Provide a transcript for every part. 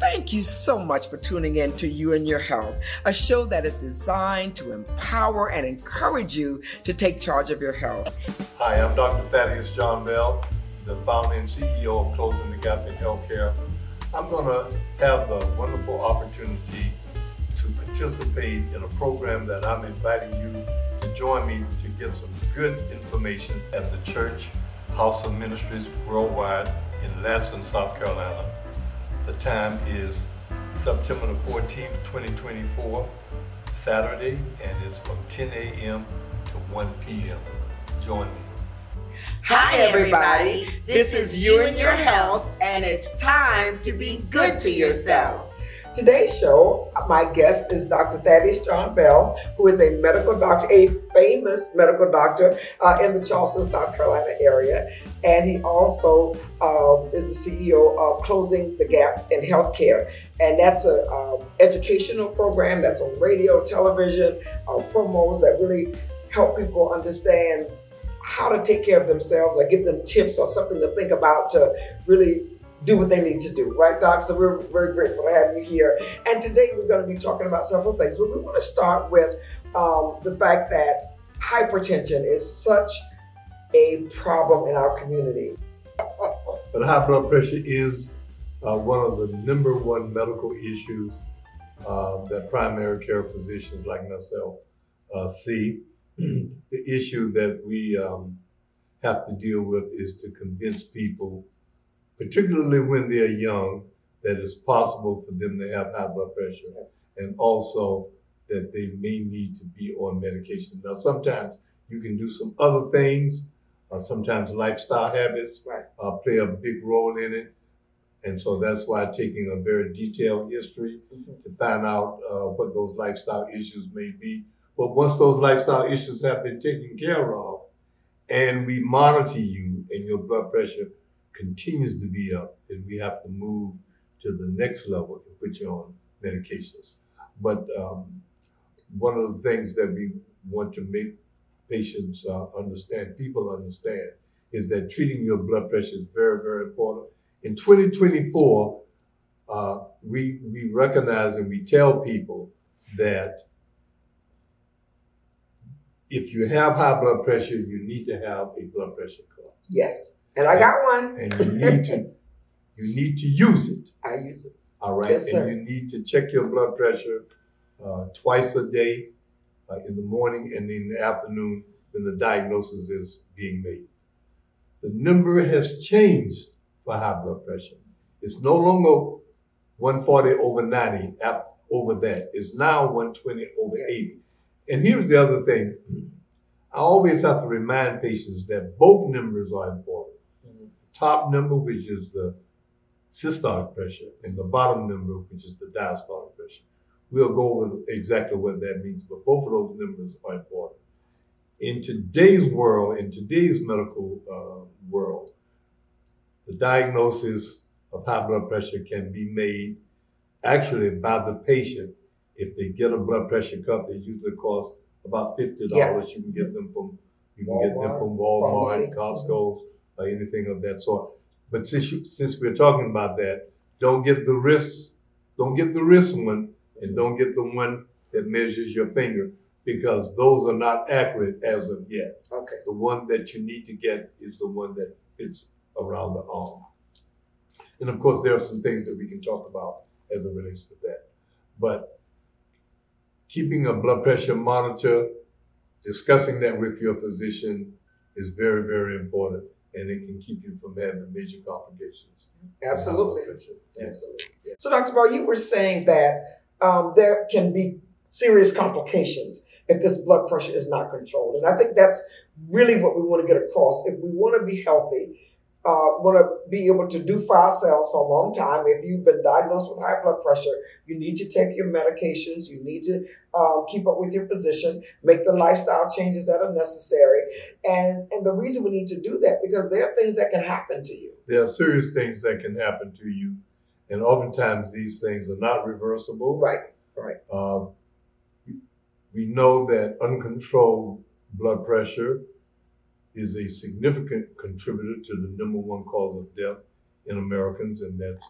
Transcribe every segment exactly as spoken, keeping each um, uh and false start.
Thank you so much for tuning in to You and Your Health, a show that is designed to empower and encourage you to take charge of your health. Hi, I'm Doctor Thaddeus John Bell, the founder and C E O of Closing the Gap in Healthcare. I'm going to have the wonderful opportunity to participate in a program that I'm inviting you to join me to get some good information at the Church House of Ministries Worldwide in Lansing, South Carolina. The time is September the fourteenth, twenty twenty-four, Saturday, and it's from ten a.m. to one p.m. Join me. Hi, everybody. This is You and Your Health, and it's time to be good to yourself. Today's show, my guest is Doctor Thaddeus John Bell, who is a medical doctor, a famous medical doctor uh, in the Charleston, South Carolina area. And he also uh, is the C E O of Closing the Gap in Healthcare. And that's an uh, educational program that's on radio, television, uh, promos that really help people understand how to take care of themselves or give them tips or something to think about to really do what they need to do, right, Doc? So we're very grateful to have you here. And today we're going to be talking about several things, but we want to start with um, the fact that hypertension is such a problem in our community. But high blood pressure is uh, one of the number one medical issues uh, that primary care physicians like myself uh, see. The issue that we um, have to deal with is to convince people, particularly when they're young, that it's possible for them to have high blood pressure, and also that they may need to be on medication. Now, sometimes you can do some other things. Uh, sometimes lifestyle habits right. uh, play a big role in it. And so that's why taking a very detailed history mm-hmm. to find out uh, what those lifestyle issues may be. But once those lifestyle issues have been taken care of, and we monitor you and your blood pressure continues to be up, then we have to move to the next level and put you on medications. But um, one of the things that we want to make patients uh, understand, people understand, is that treating your blood pressure is very, very important. In twenty twenty-four, uh, we we recognize and we tell people that if you have high blood pressure, you need to have a blood pressure cuff. Yes, and I got one. And you need to you need to use it. I use it. All right, yes, sir. And you need to check your blood pressure uh, twice a day, uh, in the morning and in the afternoon when the diagnosis is being made. The number has changed for high blood pressure. It's no longer one forty over ninety over that. It's now one twenty over eighty. And here's the other thing. I always have to remind patients that both numbers are important. Mm-hmm. Top number, which is the systolic pressure, and the bottom number, which is the diastolic pressure. We'll go over exactly what that means, but both of those numbers are important. In today's world, in today's medical uh, world, the diagnosis of high blood pressure can be made actually by the patient. If they get a blood pressure cuff, they usually cost about fifty dollars. Yeah. You can get them from you can Walmart, get them from Walmart, Costco, or anything of that sort. But since you, since we're talking about that, don't get the wrist, don't get the wrist one, and don't get the one that measures your finger, because those are not accurate as of yet. Okay. The one that you need to get is the one that fits around the arm. And of course, there are some things that we can talk about as it relates to that. But keeping a blood pressure monitor, discussing that with your physician is very, very important, and it can keep you from having major complications. Absolutely. Yeah. Absolutely. Yeah. So, Doctor Bell, you were saying that um, there can be serious complications if this blood pressure is not controlled. And I think that's really what we want to get across. If we want to be healthy, uh, want to be able to do for ourselves for a long time, if you've been diagnosed with high blood pressure, you need to take your medications, you need to um, keep up with your physician, make the lifestyle changes that are necessary. And, and the reason we need to do that, because there are things that can happen to you. There are serious things that can happen to you. And oftentimes these things are not reversible. Right, right. Uh, we know that uncontrolled blood pressure is a significant contributor to the number one cause of death in Americans, and that's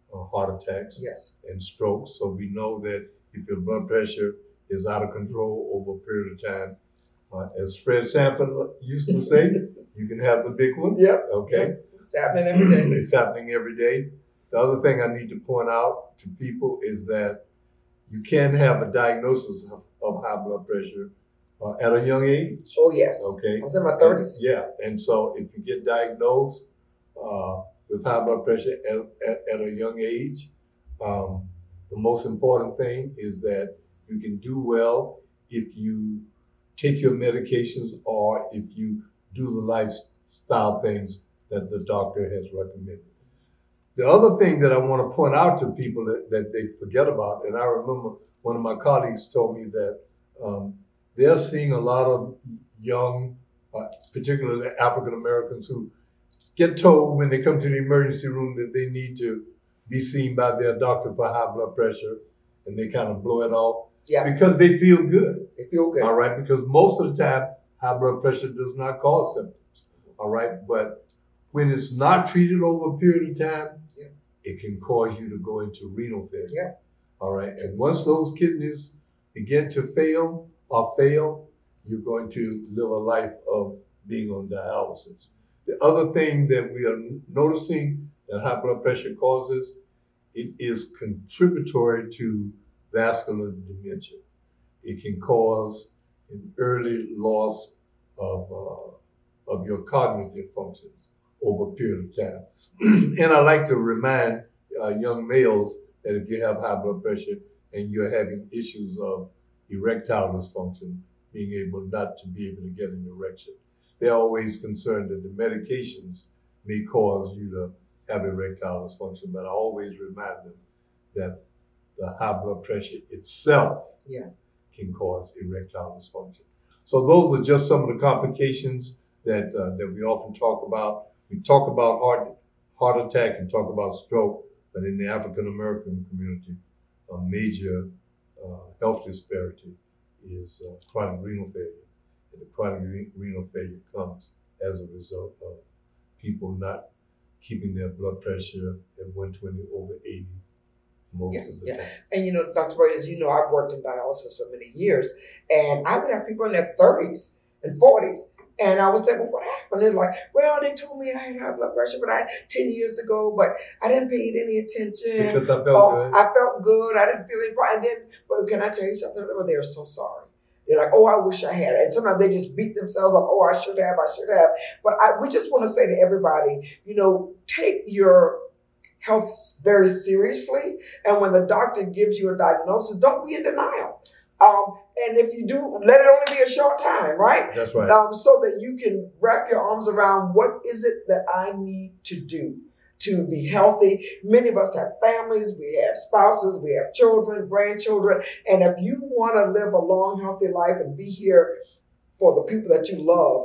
uh, heart attacks Yes. and strokes. So we know that if your blood pressure is out of control over a period of time, uh, as Fred Sanford used to say, you can have the big one. Yep. Okay. Yep. It's happening every day. It's happening every day. The other thing I need to point out to people is that you can have a diagnosis of, of high blood pressure uh, at a young age. Oh, yes. Okay. I was in my thirties. And, yeah. And so if you get diagnosed uh, with high blood pressure at, at, at a young age, um, the most important thing is that you can do well if you take your medications or if you do the lifestyle things that the doctor has recommended. The other thing that I want to point out to people that, that they forget about, and I remember one of my colleagues told me that um, they're seeing a lot of young, uh, particularly African Americans, who get told when they come to the emergency room that they need to be seen by their doctor for high blood pressure, and they kind of blow it off. Yeah. Because they feel good. They feel good. All right. Because most of the time, high blood pressure does not cause symptoms. All right. But when it's not treated over a period of time, yeah. it can cause you to go into renal failure. Yeah. All right. And once those kidneys begin to fail or fail, you're going to live a life of being on dialysis. The other thing that we are noticing that high blood pressure causes, it is contributory to vascular dementia. It can cause an early loss of uh, of your cognitive functions over a period of time. And I like to remind uh, young males that if you have high blood pressure and you're having issues of erectile dysfunction, being able not to be able to get an erection, they're always concerned that the medications may cause you to have erectile dysfunction, but I always remind them that the high blood pressure itself yeah. can cause erectile dysfunction. So those are just some of the complications that uh, that we often talk about. We talk about heart heart attack and talk about stroke, but in the African American community, a major uh, health disparity is uh, chronic renal failure. And the chronic re- renal failure comes as a result of people not keeping their blood pressure at one twenty over eighty. Most yes, of the yeah. time. And you know, Doctor Boy, as you know, I've worked in dialysis for many years, and I would have people in their thirties and forties, and I would say, well, what happened? It's like, well, they told me I had high blood pressure, but I ten years ago, but I didn't pay it any attention. Because I felt oh, good. I felt good. I didn't feel any problem. I didn't. But can I tell you something? Well, they're so sorry. They're like, oh, I wish I had. And sometimes they just beat themselves up. Oh, I should have. I should have. But I, we just want to say to everybody, you know, take your health very seriously. And when the doctor gives you a diagnosis, don't be in denial. Um, and if you do, let it only be a short time, right? That's right. Um, so that you can wrap your arms around what is it that I need to do to be healthy. Many of us have families, we have spouses, we have children, grandchildren. And if you want to live a long, healthy life and be here for the people that you love,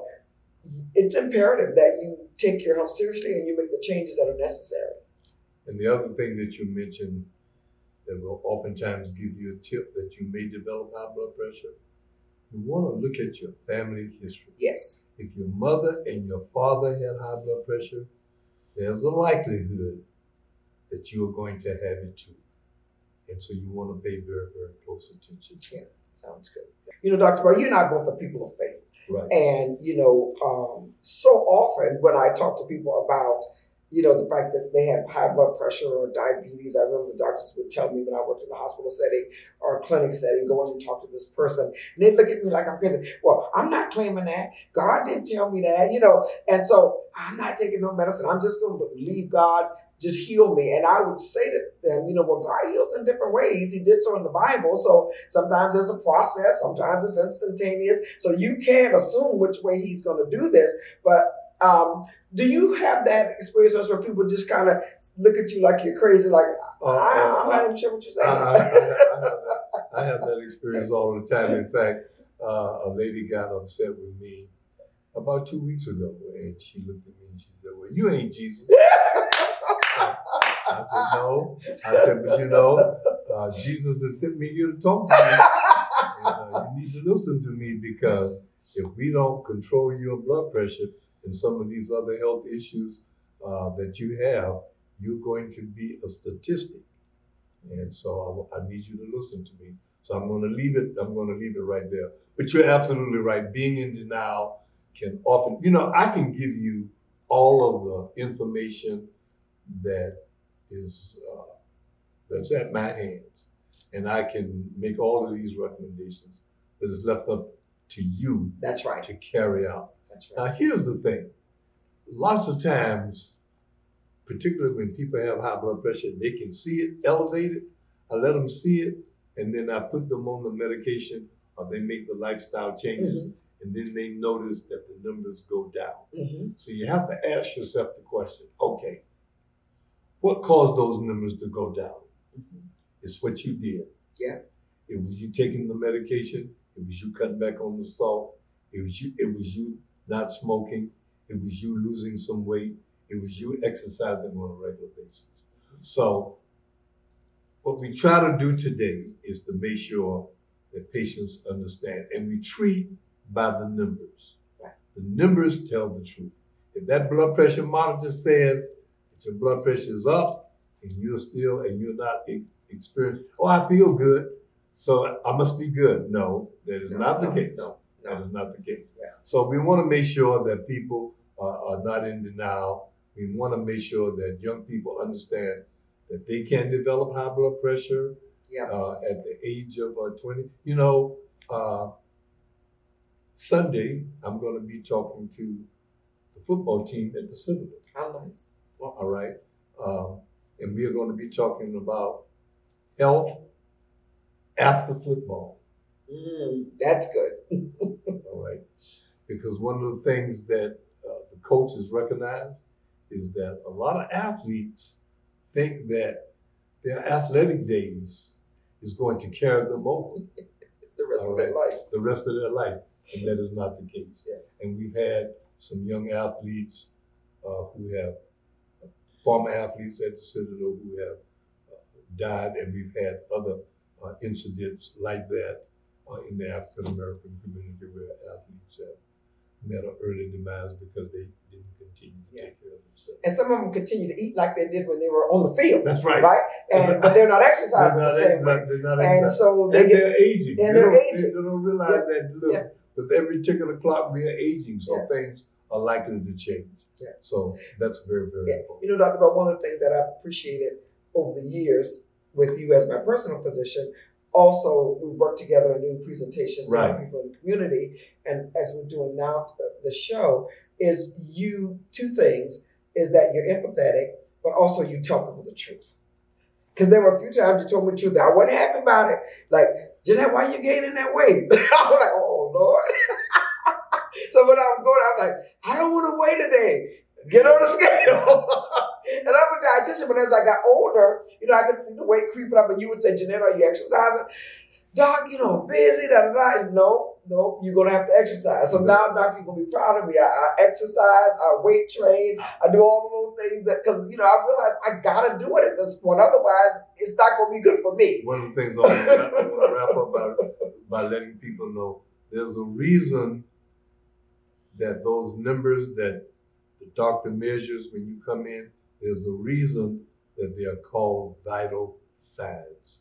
it's imperative that you take your health seriously and you make the changes that are necessary. And the other thing that you mentioned that will oftentimes give you a tip that you may develop high blood pressure, you want to look at your family history. Yes. If your mother and your father had high blood pressure, there's a likelihood that you're going to have it too. And so you want to pay very, very close attention. Yeah, sounds good. You know, Doctor Barr, you and I both are people of faith. Right. And, you know, um, so often when I talk to people about, you know, the fact that they have high blood pressure or diabetes, I remember the doctors would tell me when I worked in the hospital setting or a clinic setting, go in and talk to this person. And they'd look at me like I'm crazy. Well, I'm not claiming that. God didn't tell me that, you know. And so I'm not taking no medicine. I'm just going to believe God, just heal me. And I would say to them, you know, well, God heals in different ways. He did so in the Bible. So sometimes there's a process. Sometimes it's instantaneous. So you can't assume which way he's going to do this. But um, do you have that experience where people just kind of look at you like you're crazy? Like, uh, I, I'm uh, not even sure what you're saying. I, I, I, I, have that, I have that experience all the time. In fact, uh, a lady got upset with me about two weeks ago. And she looked at me and she said, well, you ain't Jesus. I said, no. I said, but you know, uh, Jesus has sent me here to talk to you. And, uh, you need to listen to me because if we don't control your blood pressure and some of these other health issues uh, that you have, you're going to be a statistic. And so I, I need you to listen to me. So I'm going to leave it, I'm going to leave it right there. But you're absolutely right. Being in denial can often, you know, I can give you all of the information that is, uh, that's at my hands. And I can make all of these recommendations, but it's left up to you. That's right. To carry out. That's right. Now, here's the thing. Lots of times, particularly when people have high blood pressure, they can see it elevated. I let them see it, and then I put them on the medication, or they make the lifestyle changes, mm-hmm. and then they notice that the numbers go down. Mm-hmm. So you have to ask yourself the question, okay, what caused those numbers to go down? Mm-hmm. It's what you did. Yeah. It was you taking the medication. It was you cutting back on the salt. It was you, it was you not smoking. It was you losing some weight. It was you exercising on a regular basis. So what we try to do today is to make sure that patients understand, and we treat by the numbers. Right. The numbers tell the truth. If that blood pressure monitor says that your blood pressure is up and you're still, and you're not experiencing, oh, I feel good, so I must be good. No, that is no, not no, the case. No, no. That is not the case. Yeah. So we want to make sure that people are, are not in denial. We want to make sure that young people understand that they can develop high blood pressure yeah. uh, at the age of uh, twenty. You know, uh, Sunday, I'm going to be talking to the football team at the Citadel. How nice. Awesome. All right. Um, and we are going to be talking about health after football. Mm, that's good. All right. Because one of the things that uh, the coaches recognize is that a lot of athletes think that their athletic days is going to carry them over. the rest All of right? their life. The rest of their life. And that is not the case. Yeah. And we've had some young athletes uh, who have, uh, former athletes at the Citadel who have uh, died, and we've had other uh, incidents like that uh, in the African American community where athletes have met an early demise because they didn't continue to yeah. take care of themselves. And some of them continue to eat like they did when they were on the field. That's right. Right? And but they're not exercising they're not the same way. They're not and exercising. so they and get, they're aging. And they they're don't, aging. They don't realize yeah. that, look, yeah. with every particular clock, we are aging, so yeah. things are likely to change. Yeah. So that's very, very yeah. important. You know, Doctor Bell, one of the things that I've appreciated over the years with you as my personal physician, also we work together and do presentations to right. people in the community, and as we're doing now the show, is you, two things, is that you're empathetic, but also you tell people the truth. Because there were a few times you told me the truth that I wasn't happy about it. Like, Jeanette, why you gaining that weight? I was like, oh, Lord. So when I was going, I was like, I don't want to weigh today. Get on the scale. And I'm a dietitian, but as I got older, you know, I could see the weight creeping up, and you would say, Jeanette, are you exercising? Doc, you know, I'm busy, da da da. No, no, you're going to have to exercise. So now, Doc, you're going to be proud of me. I, I exercise, I weight train, I do all the little things that, because, you know, I realized I got to do it at this point. Otherwise, it's not going to be good for me. One of the things I want to wrap, I want to wrap up by, by letting people know there's a reason that those numbers that the doctor measures when you come in, there's a reason that they are called vital signs.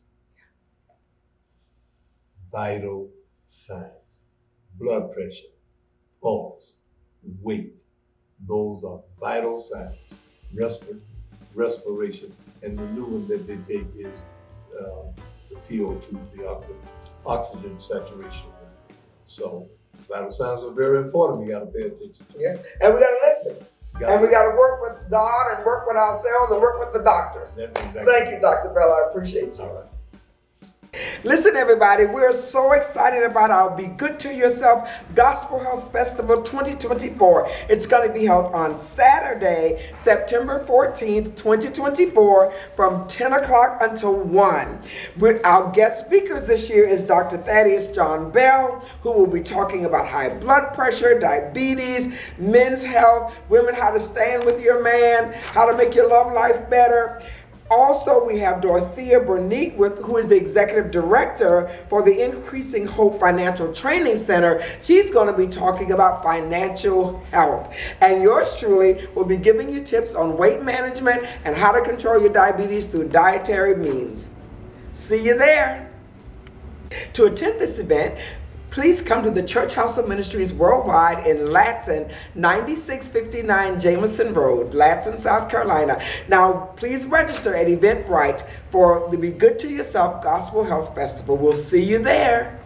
Vital signs. Blood pressure, pulse, weight. Those are vital signs. Respir- respiration. And the new one that they take is um, the P O two, the oxygen saturation. So vital signs are very important. We got to pay attention to. Yeah, and we got to listen. And we got to work with God and work with ourselves and work with the doctors. That's exactly. Thank you, Doctor Bell. I appreciate you. All right. Listen, everybody, we're so excited about our Be Good to Yourself Gospel Health Festival twenty twenty-four. It's going to be held on Saturday, September fourteenth, twenty twenty-four, from ten o'clock until one. With our guest speakers this year is Doctor Thaddeus John Bell, who will be talking about high blood pressure, diabetes, men's health, women, how to stand with your man, how to make your love life better. Also, we have Dorothea Bernique, with, who is the Executive Director for the Increasing Hope Financial Training Center. She's going to be talking about financial health. And yours truly will be giving you tips on weight management and how to control your diabetes through dietary means. See you there. To attend this event, please come to the Church House of Ministries Worldwide in Latson, ninety-six fifty-nine Jameson Road, Latson, South Carolina. Now, please register at Eventbrite for the Be Good to Yourself Gospel Health Festival. We'll see you there.